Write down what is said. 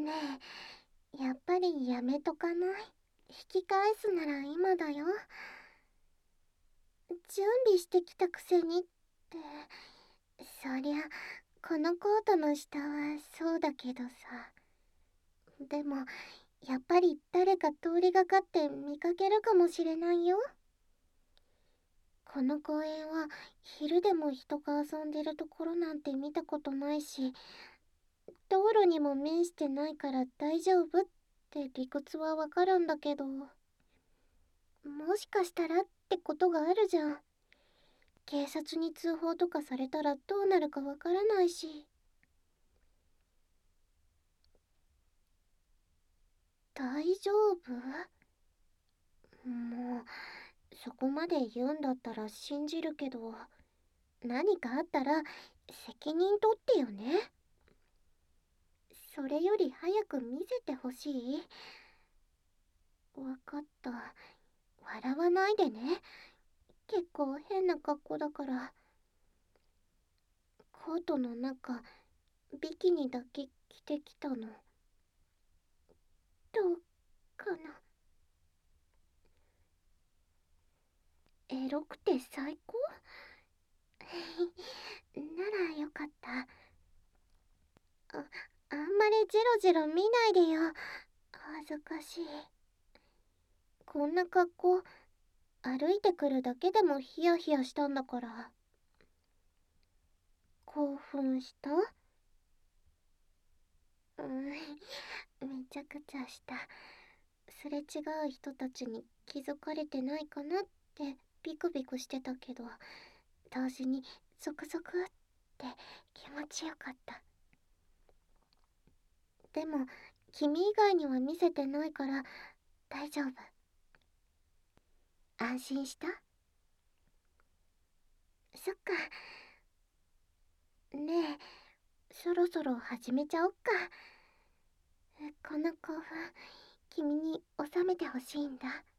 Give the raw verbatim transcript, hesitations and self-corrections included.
ねえ、やっぱりやめとかない？引き返すなら今だよ。準備してきたくせにって。そりゃこのコートの下はそうだけどさ。でもやっぱり誰か通りがかって見かけるかもしれないよ。この公園は昼でも人が遊んでるところなんて見たことないし、道路にも面してないから大丈夫って理屈はわかるんだけど、もしかしたらってことがあるじゃん。警察に通報とかされたらどうなるかわからないし。大丈夫？もうそこまで言うんだったら信じるけど、何かあったら責任取ってよね。それより早く見せてほしい。わかった。笑わないでね。結構変な格好だから。コートの中ビキニだけ着てきたの。どうかな？エロくて最高？ならよかった。あ、あんまりジロジロ見ないでよ。恥ずかしい。こんな格好、歩いてくるだけでもヒヤヒヤしたんだから。興奮した？うん、めちゃくちゃした。すれ違う人たちに気づかれてないかなってビクビクしてたけど、同時にゾクゾクって気持ちよかった。でも君以外には見せてないから大丈夫。安心した？そっか。ねえ、そろそろ始めちゃおっか。この興奮君に収めてほしいんだ。